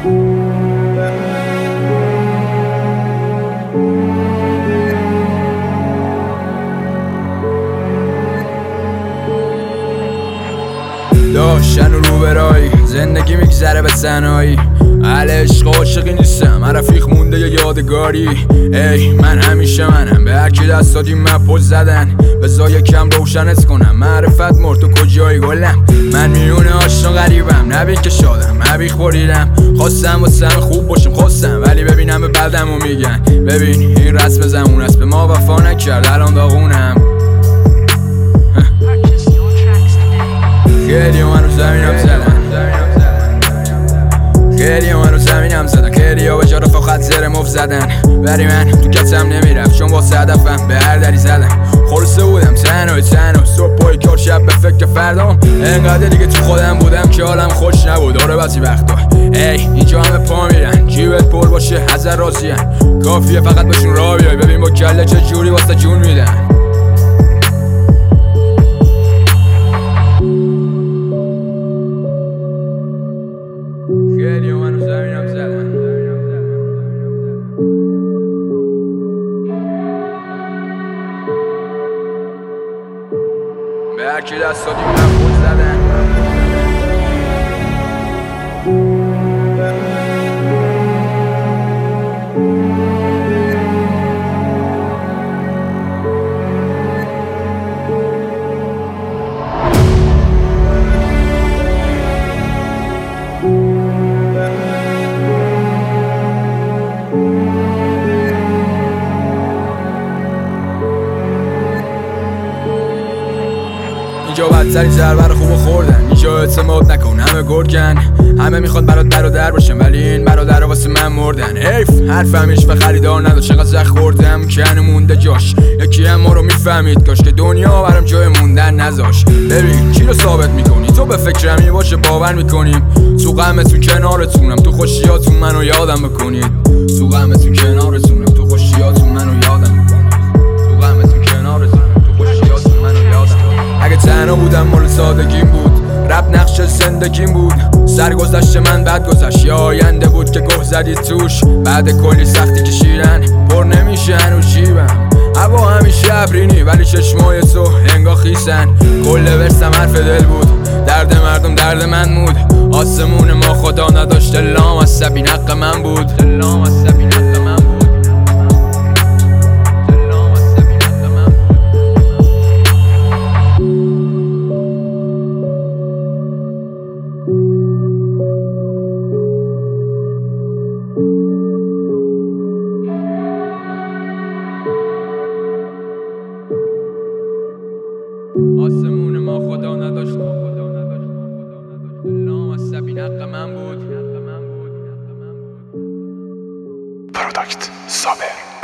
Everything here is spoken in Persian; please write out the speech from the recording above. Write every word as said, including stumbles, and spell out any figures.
داشتن و رو برایی زندگی میگذره به تنهایی. اهل عشق عاشقی نیستم، من رفیق مونده یا یادگاری. ای من همیشه منم، به هرکی دست دادیم من پل زدن. بذار یکم روشنت کنم، معرفت مرد تو کجایی گلم. من میونه آشنا غریبم، نبین که شادم نبی خوریدم. خواستم واسه خوب باشم خواستم، ولی ببینم به بلدم و میگن ببین این رسم زمون است، به ما وفا نکرد الان داغونم. خیلی منو زمینم زدن، خیلی منو زمینم زدن، خیلی ها به جا رفت خط زیر مف زدن. ولی من تو کتم نمیرفت چون واسه هدفم به هر دری زدم. خلصه بودم تنهای تنها، صبح پای کار شب به فکر فردام. انقدر دیگه تو خودم بودم که حالم خوش نبود. آره بعضی وقتا ای اینجا همه پا میرن، جیبت پر باشه حذر راضین. کافیه فقط بهشون راه بیای، ببین با کله چه جوری واسه جون میدن. خیلی منو زمینم زدن، به هرکی دست دادیم من پول زدن. اینجا بدترین ضربه رو خوب خوردن، اینجا اعتماد نکن همه گرگن. همه میخواد برات برادر باشم ولی این برادر واسه من مردن. حیف حرفم هیچ به خریدار نداشت، چقدر زخ خوردم که هنو مونده جاش. یکی هم ما رو میفهمید کاش که دنیا برام جای موندن نذاش. ببین چی رو ثابت میکنی تو، به فکرمی باشه باور میکنیم. تو غمتون کنارتونم، تو خوشیاتون منو یادم بکنید. تو غمتون کنارتونم، تو خوشیاتون منو یادم بکنید. تو غمتون کنارتونم، تو خوشیاتون منو یادم. اگه تنها بودم مال سادگیم بود، رب نقش زندگیم بود. سرگذشت من بد گذشت، یا آینده بود که گه زدید توش. بعد کلی سختی کشیدن پر نمیشه هنو جیبم. هوا همیشه ابرینی ولی چشمای تو انگا خیسن. کل ورسم حرف دل بود، درد مردم درد من بود. آسمون ما خدا نداشت، لام از سبین حق من بود. لام از سبین حق من بود. آسمون ما خدا نداشت، لام از سبین حق من بود. پروداکت صابر.